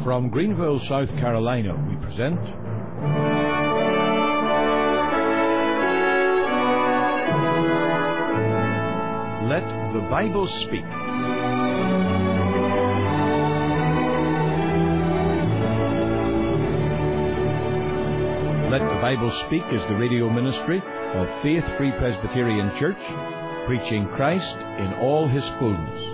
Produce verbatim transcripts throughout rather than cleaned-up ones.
From Greenville, South Carolina, we present Let the Bible Speak. Let the Bible Speak is the radio ministry of Faith Free Presbyterian Church, preaching Christ in all His fullness.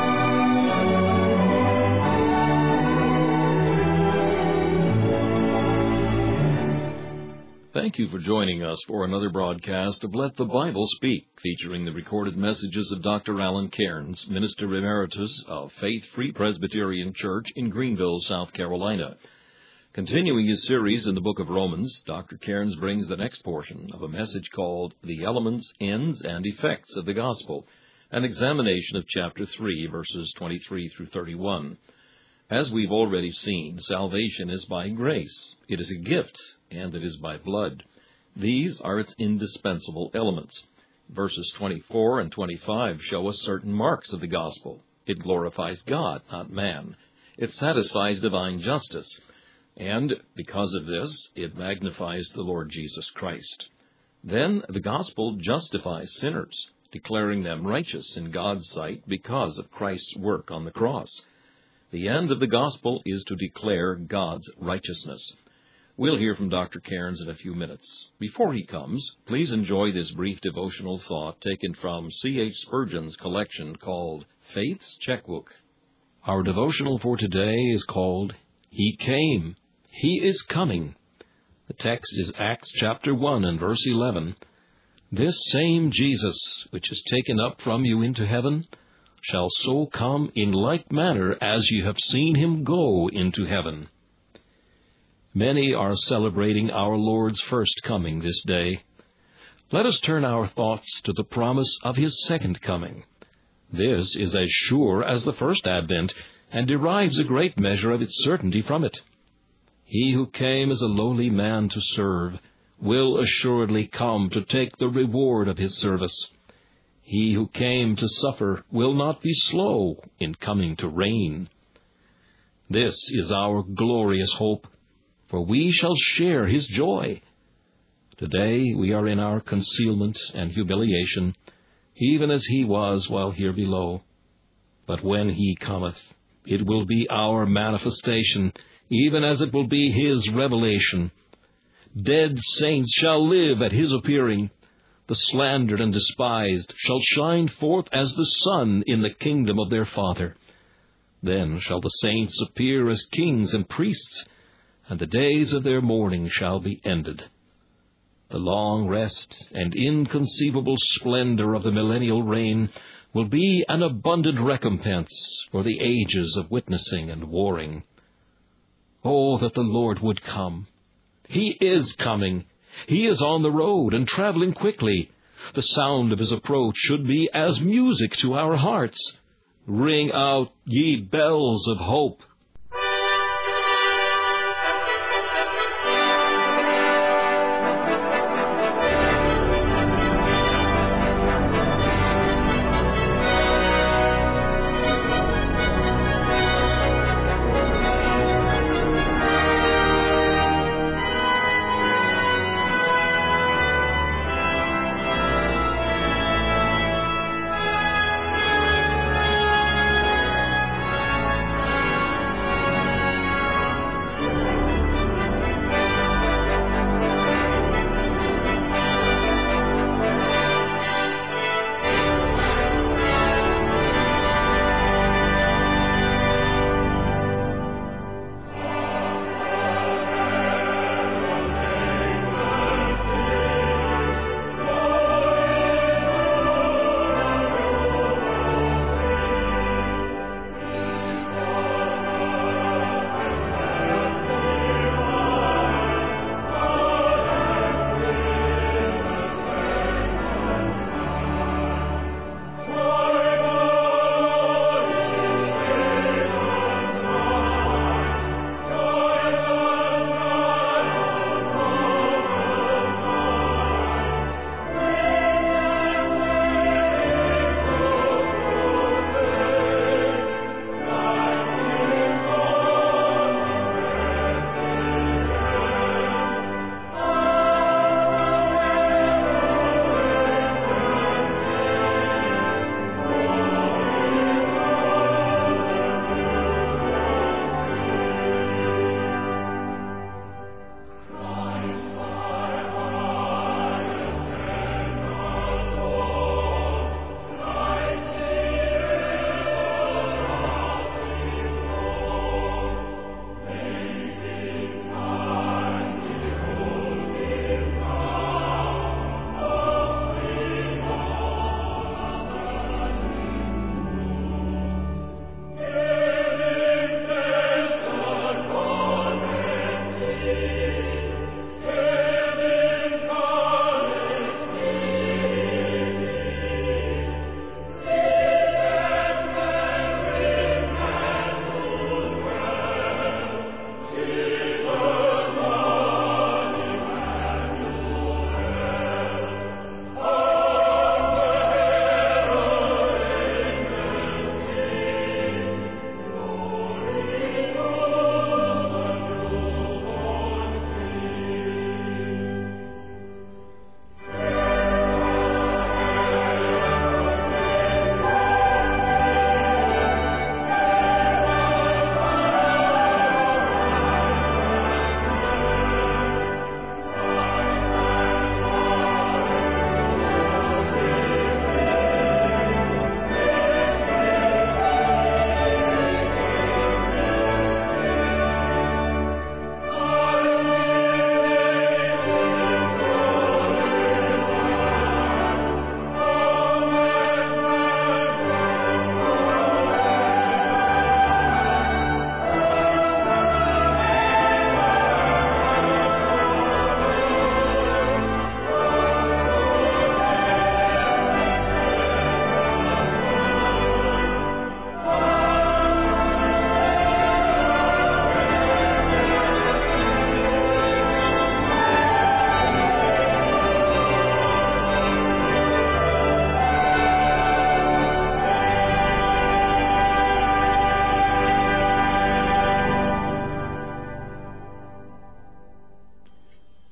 Thank you for joining us for another broadcast of Let the Bible Speak, featuring the recorded messages of Doctor Alan Cairns, Minister Emeritus of Faith Free Presbyterian Church in Greenville, South Carolina. Continuing his series in the book of Romans, Doctor Cairns brings the next portion of a message called The Elements, Ends, and Effects of the Gospel, an examination of chapter three, verses twenty-three through thirty-one. As we've already seen, salvation is by grace, it is a gift, and it is by blood. These are its indispensable elements. Verses twenty-four and twenty-five show us certain marks of the gospel. It glorifies God, not man. It satisfies divine justice. And because of this, it magnifies the Lord Jesus Christ. Then the gospel justifies sinners, declaring them righteous in God's sight because of Christ's work on the cross. The end of the gospel is to declare God's righteousness. We'll hear from Doctor Cairns in a few minutes. Before he comes, please enjoy this brief devotional thought taken from C H Spurgeon's collection called Faith's Checkbook. Our devotional for today is called He Came. He is Coming. The text is Acts chapter one and verse eleven. This same Jesus, which is taken up from you into heaven, shall so come in like manner as you have seen him go into heaven. Many are celebrating our Lord's first coming this day. Let us turn our thoughts to the promise of his second coming. This is as sure as the first advent, and derives a great measure of its certainty from it. He who came as a lowly man to serve will assuredly come to take the reward of his service. He who came to suffer will not be slow in coming to reign. This is our glorious hope, for we shall share his joy. Today we are in our concealment and humiliation, even as he was while here below. But when he cometh, it will be our manifestation, even as it will be his revelation. Dead saints shall live at his appearing. The slandered and despised shall shine forth as the sun in the kingdom of their Father. Then shall the saints appear as kings and priests, and the days of their mourning shall be ended. The long rest and inconceivable splendor of the millennial reign will be an abundant recompense for the ages of witnessing and warring. Oh, that the Lord would come! He is coming! He is on the road and traveling quickly. The sound of his approach should be as music to our hearts. Ring out, ye bells of hope!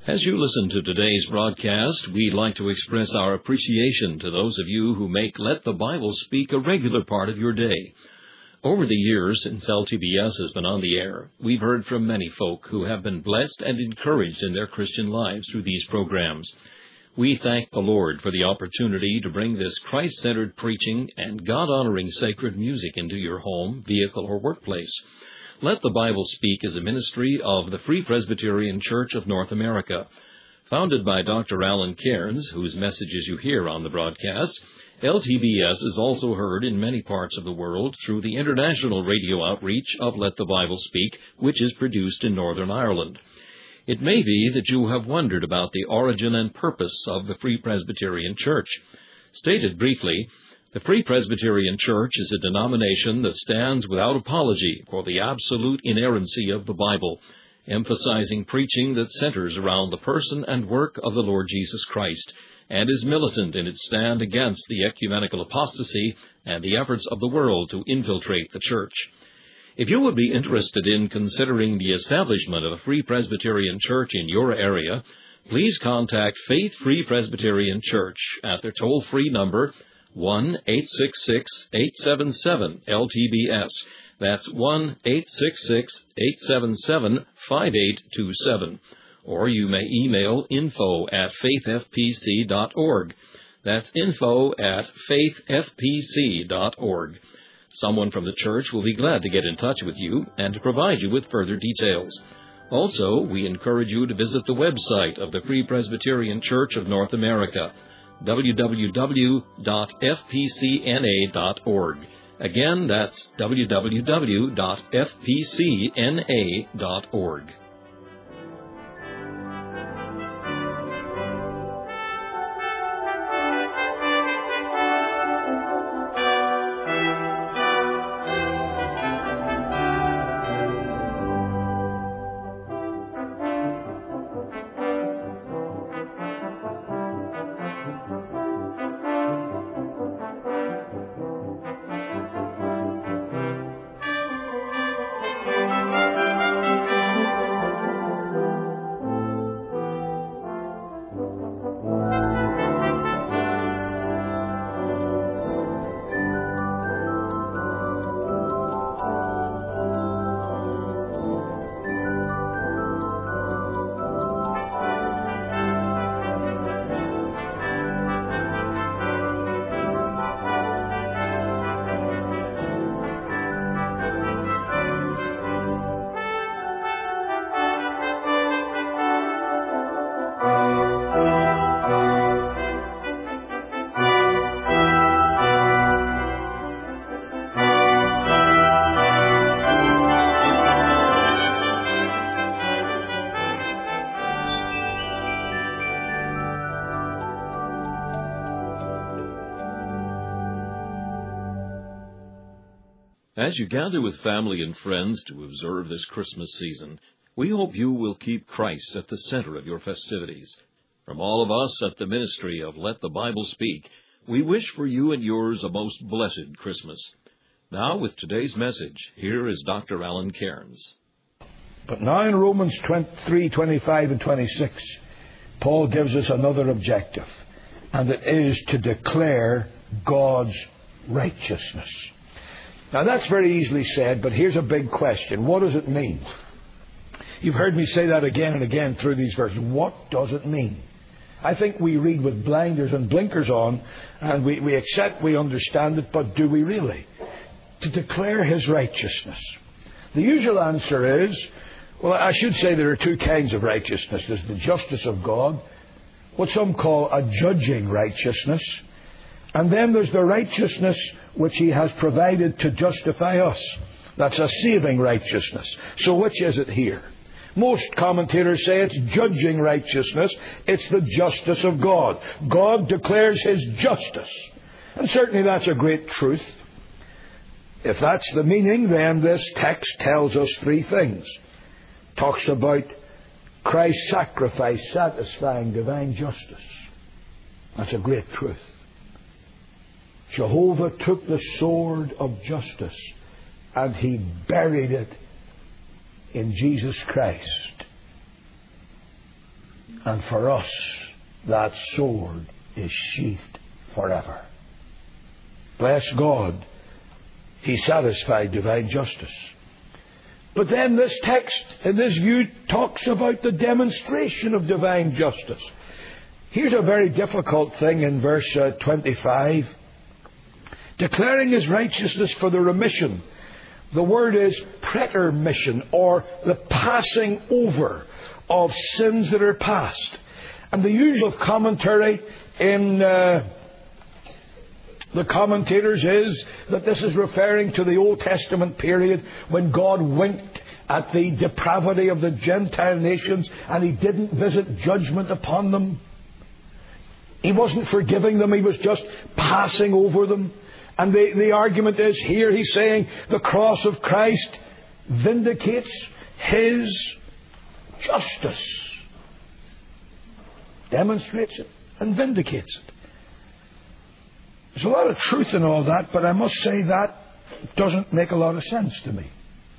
As you listen to today's broadcast, we'd like to express our appreciation to those of you who make Let the Bible Speak a regular part of your day. Over the years, since L T B S has been on the air, we've heard from many folk who have been blessed and encouraged in their Christian lives through these programs. We thank the Lord for the opportunity to bring this Christ-centered preaching and God-honoring sacred music into your home, vehicle, or workplace. Let the Bible Speak is a ministry of the Free Presbyterian Church of North America. Founded by Doctor Alan Cairns, whose messages you hear on the broadcast, L T B S is also heard in many parts of the world through the international radio outreach of Let the Bible Speak, which is produced in Northern Ireland. It may be that you have wondered about the origin and purpose of the Free Presbyterian Church. Stated briefly, the Free Presbyterian Church is a denomination that stands without apology for the absolute inerrancy of the Bible, emphasizing preaching that centers around the person and work of the Lord Jesus Christ, and is militant in its stand against the ecumenical apostasy and the efforts of the world to infiltrate the Church. If you would be interested in considering the establishment of a Free Presbyterian Church in your area, please contact Faith Free Presbyterian Church at their toll-free number one eight six six, eight seven seven, L T B S. That's one eight six six, eight seven seven, five eight two seven. Or you may email info at faith f p c dot org. That's info at faith f p c dot org. Someone from the church will be glad to get in touch with you and to provide you with further details. Also, we encourage you to visit the website of the Free Presbyterian Church of North America, w w w dot f p c n a dot org. Again, that's w w w dot f p c n a dot org. As you gather with family and friends to observe this Christmas season, we hope you will keep Christ at the center of your festivities. From all of us at the ministry of Let the Bible Speak, we wish for you and yours a most blessed Christmas. Now, with today's message, here is Doctor Alan Cairns. But now in Romans three, twenty-five and twenty-six, Paul gives us another objective, and it is to declare God's righteousness. Now, that's very easily said, but here's a big question. What does it mean? You've heard me say that again and again through these verses. What does it mean? I think we read with blinders and blinkers on, and we, we accept we understand it, but do we really? To declare His righteousness. The usual answer is, well, I should say there are two kinds of righteousness. There's the justice of God, what some call a judging righteousness, and then there's the righteousness which He has provided to justify us. That's a saving righteousness. So which is it here? Most commentators say it's judging righteousness. It's the justice of God. God declares His justice. And certainly that's a great truth. If that's the meaning, then this text tells us three things. Talks about Christ's sacrifice satisfying divine justice. That's a great truth. Jehovah took the sword of justice and He buried it in Jesus Christ. And for us, that sword is sheathed forever. Bless God, He satisfied divine justice. But then this text, in this view, talks about the demonstration of divine justice. Here's a very difficult thing in verse uh, twenty-five. Declaring His righteousness for the remission. The word is pretermission, or the passing over of sins that are past. And the usual commentary in uh, the commentators is that this is referring to the Old Testament period when God winked at the depravity of the Gentile nations and He didn't visit judgment upon them. He wasn't forgiving them, He was just passing over them. And the, the argument is here, He's saying the cross of Christ vindicates His justice. Demonstrates it and vindicates it. There's a lot of truth in all that, but I must say that doesn't make a lot of sense to me.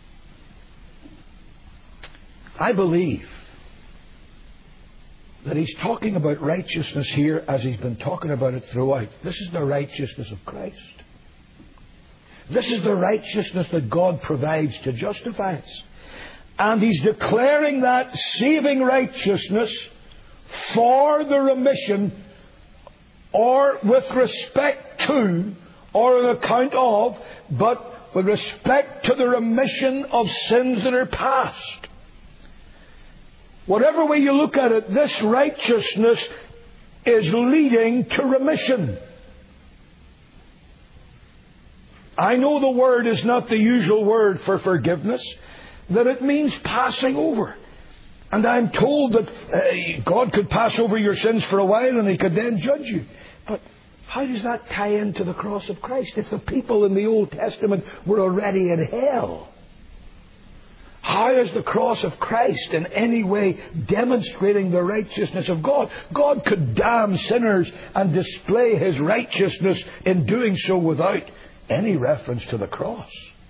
I believe that He's talking about righteousness here as He's been talking about it throughout. This is the righteousness of Christ. This is the righteousness that God provides to justify us. And He's declaring that saving righteousness for the remission, or with respect to, or on account of, but with respect to the remission of sins that are past. Whatever way you look at it, this righteousness is leading to remission. I know the word is not the usual word for forgiveness, that it means passing over. And I'm told that uh, God could pass over your sins for a while and He could then judge you. But how does that tie into the cross of Christ if the people in the Old Testament were already in hell? How is the cross of Christ in any way demonstrating the righteousness of God? God could damn sinners and display His righteousness in doing so without any reference to the cross.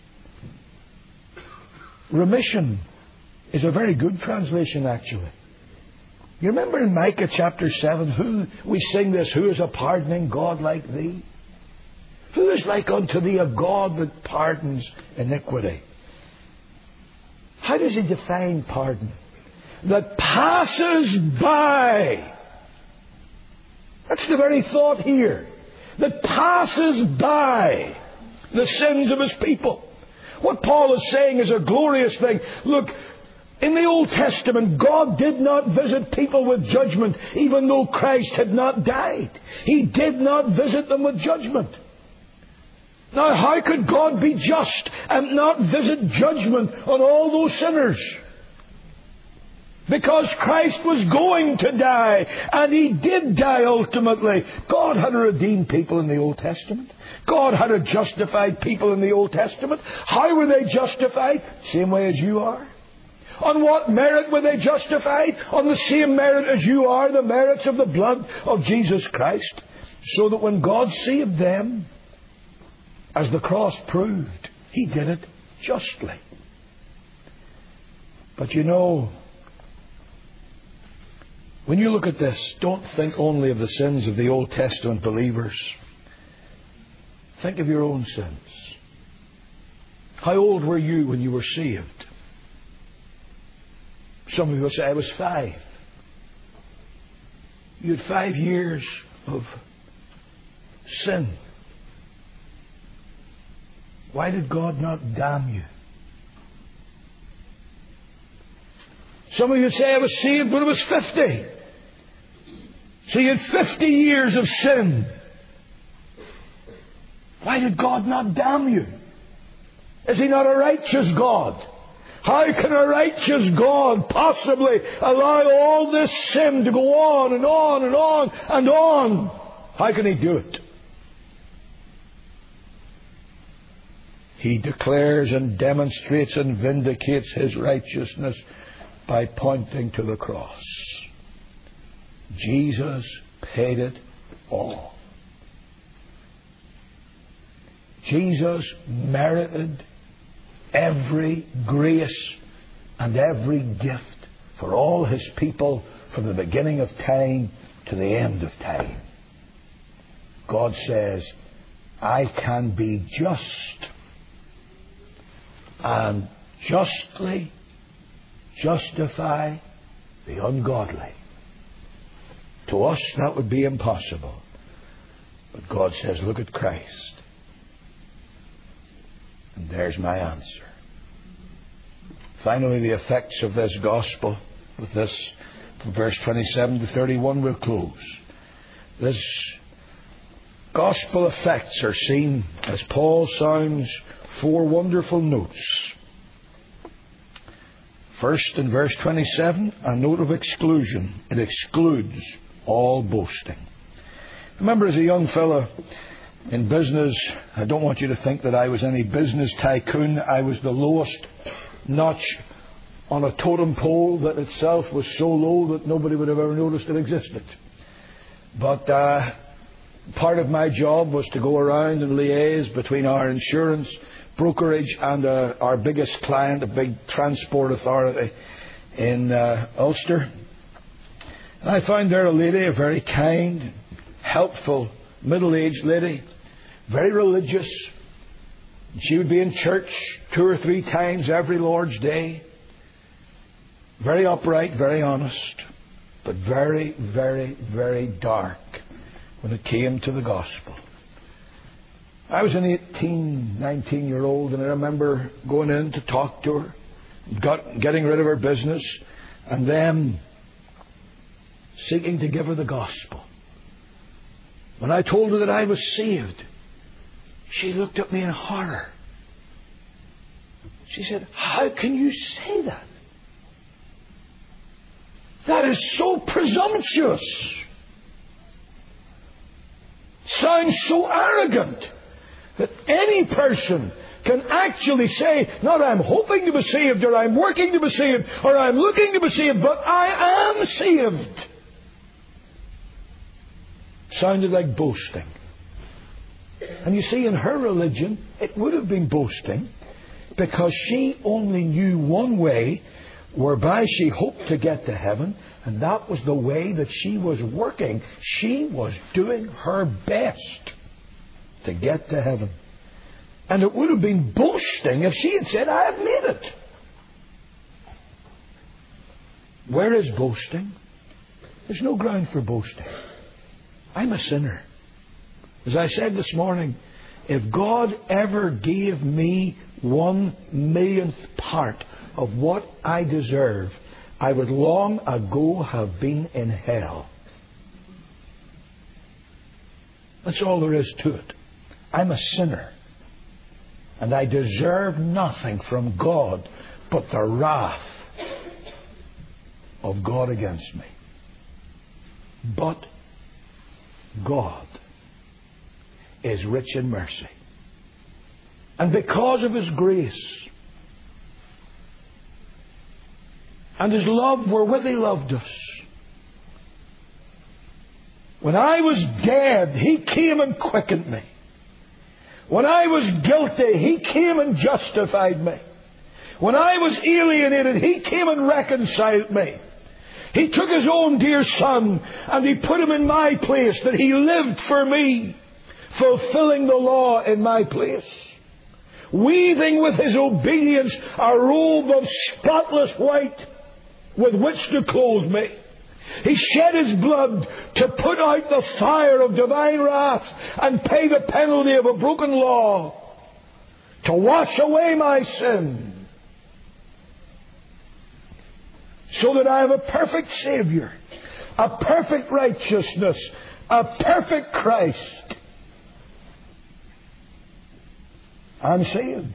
Remission is a very good translation, actually. You remember in Micah chapter seven, who we sing this, who is a pardoning God like Thee? Who is like unto Thee, a God that pardons iniquity? How does He define pardon? That passes by. That's the very thought here. That passes by the sins of His people. What Paul is saying is a glorious thing. Look, in the Old Testament, God did not visit people with judgment, even though Christ had not died. He did not visit them with judgment. Now, how could God be just and not visit judgment on all those sinners? Because Christ was going to die, and He did die ultimately. God had redeemed people in the Old Testament. God had justified people in the Old Testament. How were they justified? Same way as you are. On what merit were they justified? On the same merit as you are, the merits of the blood of Jesus Christ. So that when God saved them, as the cross proved, He did it justly. But you know, when you look at this, don't think only of the sins of the Old Testament believers. Think of your own sins. How old were you when you were saved? Some of you will say, I was five. You had five years of sin. Why did God not damn you? Some of you say, I was saved when I was fifty. So you had fifty years of sin. Why did God not damn you? Is He not a righteous God? How can a righteous God possibly allow all this sin to go on and on and on and on? How can He do it? He declares and demonstrates and vindicates His righteousness by pointing to the cross. Jesus paid it all. Jesus merited every grace and every gift for all His people from the beginning of time to the end of time. God says, I can be just and justly justify the ungodly. To us, that would be impossible. But God says, look at Christ. And there's my answer. Finally, the effects of this gospel. With this, from verse twenty-seven to thirty-one, we'll close. This gospel effects are seen as Paul sounds four wonderful notes. First, in verse twenty-seven, a note of exclusion. It excludes all boasting. Remember, as a young fellow in business, I don't want you to think that I was any business tycoon. I was the lowest notch on a totem pole that itself was so low that nobody would have ever noticed it existed. But uh, part of my job was to go around and liaise between our insurance brokerage and uh, our biggest client, a big transport authority in uh, Ulster. And I found there a lady, a very kind, helpful, middle-aged lady, very religious. She would be in church two or three times every Lord's Day. Very upright, very honest, but very, very, very dark when it came to the gospel. I was an eighteen, nineteen-year-old, and I remember going in to talk to her, got, getting rid of her business, and then seeking to give her the gospel. When I told her that I was saved, she looked at me in horror. She said, how can you say that? That is so presumptuous. Sounds so arrogant that any person can actually say, not I'm hoping to be saved, or I'm working to be saved, or I'm looking to be saved, but I am saved. Sounded like boasting. And you see, in her religion, it would have been boasting, because she only knew one way whereby she hoped to get to heaven, and that was the way that she was working. She was doing her best to get to heaven. And it would have been boasting if she had said, I have made it. Where is boasting? There's no ground for boasting. I'm a sinner. As I said this morning, if God ever gave me one millionth part of what I deserve, I would long ago have been in hell. That's all there is to it. I'm a sinner. And I deserve nothing from God but the wrath of God against me. But God is rich in mercy. And because of His grace and His love wherewith He loved us, when I was dead, He came and quickened me. When I was guilty, He came and justified me. When I was alienated, He came and reconciled me. He took His own dear Son and He put Him in my place, that He lived for me, fulfilling the law in my place, weaving with His obedience a robe of spotless white with which to clothe me. He shed His blood to put out the fire of divine wrath and pay the penalty of a broken law, to wash away my sin, so that I have a perfect Savior, a perfect righteousness, a perfect Christ. I'm saved.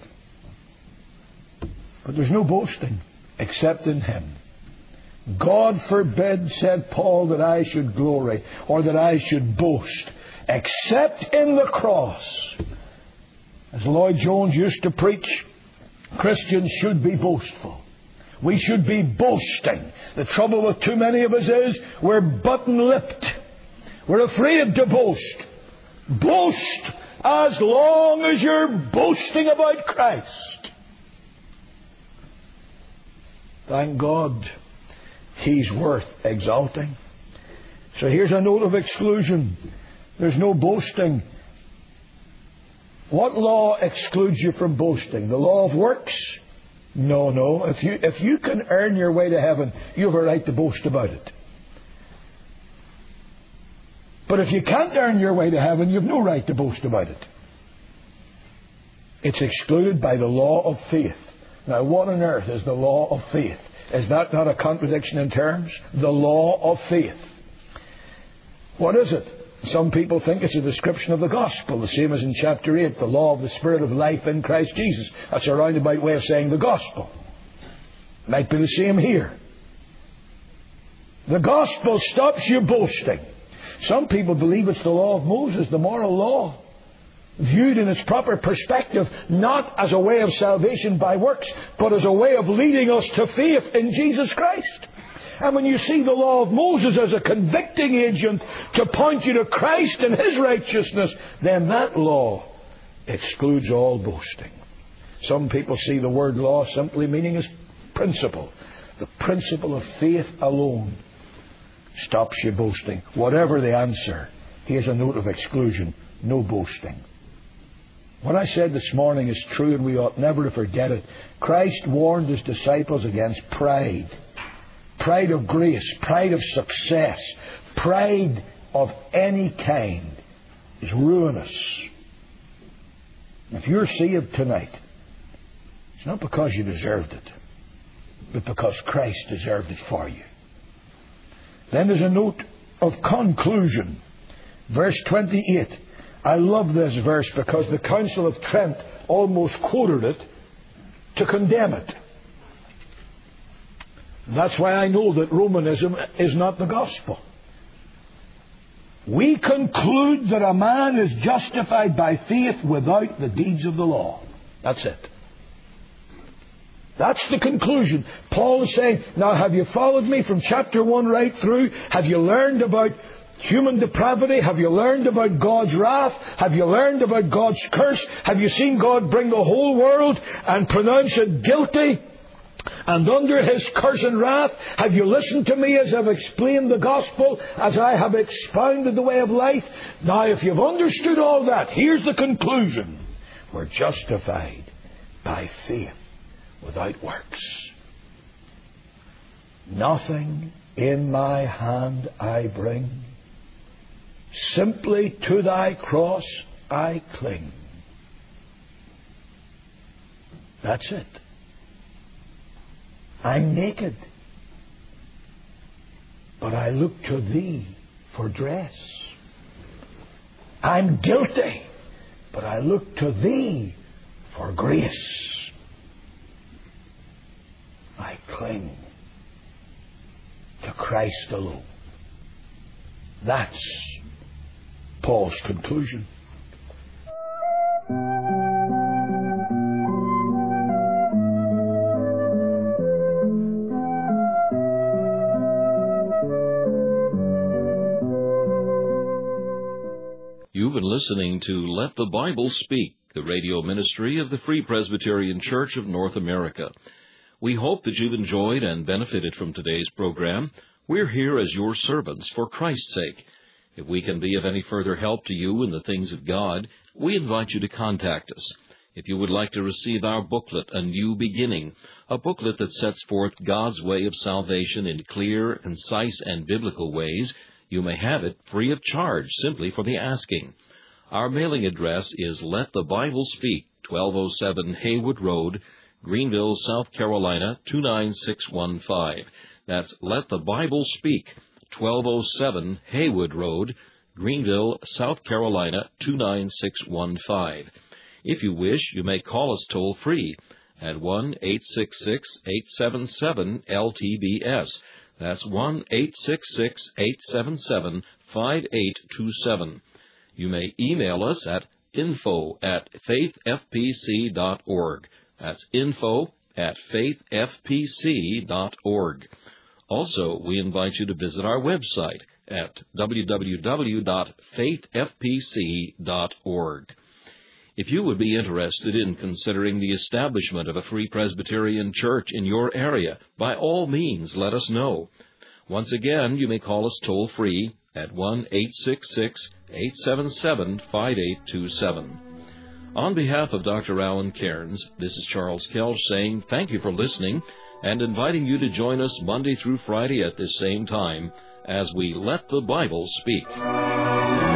But there's no boasting except in Him. God forbid, said Paul, that I should glory or that I should boast except in the cross. As Lloyd Jones used to preach, Christians should be boastful. We should be boasting. The trouble with too many of us is we're button-lipped. We're afraid to boast. Boast as long as you're boasting about Christ. Thank God He's worth exalting. So here's a note of exclusion. There's no boasting. What law excludes you from boasting? The law of works? No, no. If you, if you can earn your way to heaven, you have a right to boast about it. But if you can't earn your way to heaven, you have no right to boast about it. It's excluded by the law of faith. Now, what on earth is the law of faith? Is that not a contradiction in terms? The law of faith. What is it? Some people think it's a description of the gospel, the same as in chapter eight, the law of the Spirit of life in Christ Jesus. That's a roundabout way of saying the gospel. Might be the same here. The gospel stops you boasting. Some people believe it's the law of Moses, the moral law, viewed in its proper perspective, not as a way of salvation by works, but as a way of leading us to faith in Jesus Christ. And when you see the law of Moses as a convicting agent to point you to Christ and His righteousness, then that law excludes all boasting. Some people see the word law simply meaning as principle. The principle of faith alone stops you boasting. Whatever the answer, here's a note of exclusion. No boasting. What I said this morning is true, and we ought never to forget it. Christ warned His disciples against pride. Pride of grace, pride of success, pride of any kind is ruinous. If you're saved tonight, it's not because you deserved it, but because Christ deserved it for you. Then there's a note of conclusion. Verse twenty-eight. I love this verse because the Council of Trent almost quoted it to condemn it. That's why I know that Romanism is not the gospel. We conclude that a man is justified by faith without the deeds of the law. That's it. That's the conclusion. Paul is saying, now have you followed me from chapter one right through? Have you learned about human depravity? Have you learned about God's wrath? Have you learned about God's curse? Have you seen God bring the whole world and pronounce it guilty and under His curse and wrath? Have you listened to me as I've explained the gospel, as I have expounded the way of life? Now, if you've understood all that, here's the conclusion. We're justified by faith without works. Nothing in my hand I bring. Simply to Thy cross I cling. That's it. I'm naked, but I look to Thee for dress. I'm guilty, but I look to Thee for grace. I cling to Christ alone. That's Paul's conclusion. You've been listening to Let the Bible Speak, the radio ministry of the Free Presbyterian Church of North America. We hope that you've enjoyed and benefited from today's program. We're here as your servants for Christ's sake. If we can be of any further help to you in the things of God, we invite you to contact us. If you would like to receive our booklet, A New Beginning, a booklet that sets forth God's way of salvation in clear, concise, and biblical ways, you may have it free of charge simply for the asking. Our mailing address is Let the Bible Speak, twelve oh seven Haywood Road, Greenville, South Carolina, two nine six one five. That's Let the Bible Speak, twelve oh seven Haywood Road, Greenville, South Carolina, two nine six one five. If you wish, you may call us toll-free at one eight six six, eight seven seven, L T B S. That's one eight six six, eight seven seven, five eight two seven. You may email us at info at faith f p c dot org. That's info at faith f p c dot org. Also, we invite you to visit our website at w w w dot faith f p c dot org. If you would be interested in considering the establishment of a Free Presbyterian Church in your area, by all means let us know. Once again, you may call us toll-free at one eight six six, eight seven seven, five eight two seven. On behalf of Doctor Alan Cairns, this is Charles Kelch saying thank you for listening and inviting you to join us Monday through Friday at this same time as we Let the Bible Speak.